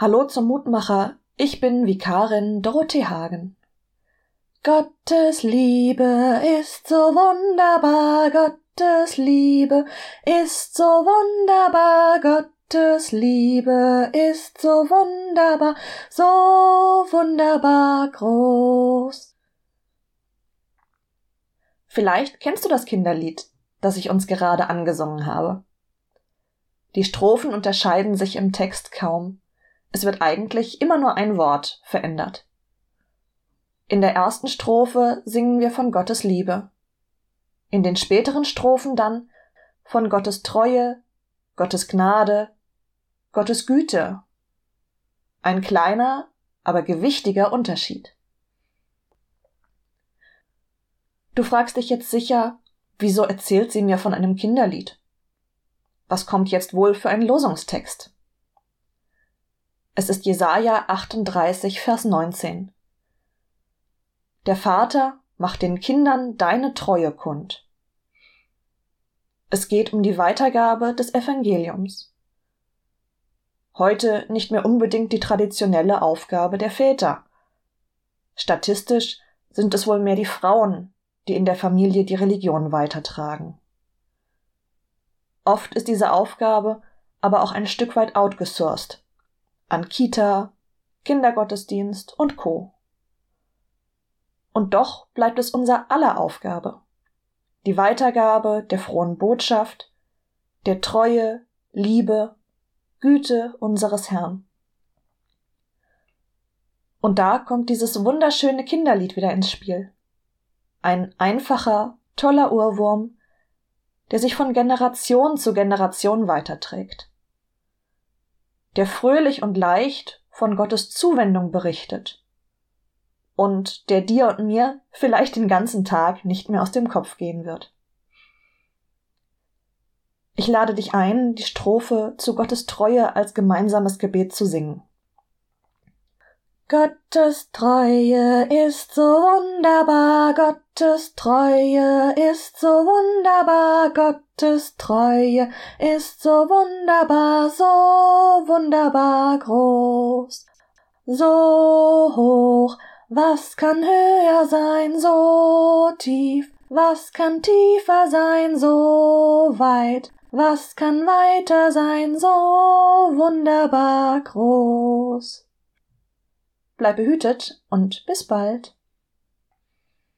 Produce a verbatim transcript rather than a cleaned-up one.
Hallo zum Mutmacher, ich bin Vikarin Dorothee Hagen. Gottes Liebe ist so wunderbar, Gottes Liebe ist so wunderbar, Gottes Liebe ist so wunderbar, so wunderbar groß. Vielleicht kennst du das Kinderlied, das ich uns gerade angesungen habe. Die Strophen unterscheiden sich im Text kaum. Es wird eigentlich immer nur ein Wort verändert. In der ersten Strophe singen wir von Gottes Liebe. In den späteren Strophen dann von Gottes Treue, Gottes Gnade, Gottes Güte. Ein kleiner, aber gewichtiger Unterschied. Du fragst dich jetzt sicher, wieso erzählt sie mir von einem Kinderlied? Was kommt jetzt wohl für ein Losungstext? Es ist Jesaja achtunddreißig, Vers neunzehn. Der Vater macht den Kindern deine Treue kund. Es geht um die Weitergabe des Evangeliums. Heute nicht mehr unbedingt die traditionelle Aufgabe der Väter. Statistisch sind es wohl mehr die Frauen, die in der Familie die Religion weitertragen. Oft ist diese Aufgabe aber auch ein Stück weit outgesourced. An Kita, Kindergottesdienst und Co. Und doch bleibt es unser aller Aufgabe. Die Weitergabe der frohen Botschaft, der Treue, Liebe, Güte unseres Herrn. Und da kommt dieses wunderschöne Kinderlied wieder ins Spiel. Ein einfacher, toller Ohrwurm, der sich von Generation zu Generation weiterträgt. Der fröhlich und leicht von Gottes Zuwendung berichtet. Und der dir und mir vielleicht den ganzen Tag nicht mehr aus dem Kopf gehen wird. Ich lade dich ein, die Strophe zu Gottes Treue als gemeinsames Gebet zu singen. Gottes Treue ist so wunderbar, Gottes Treue ist so wunderbar, Gottes Treue ist so wunderbar, so wunderbar groß, so hoch. Was kann höher sein, so tief? Was kann tiefer sein, so weit? Was kann weiter sein, so wunderbar groß? Bleib behütet und bis bald.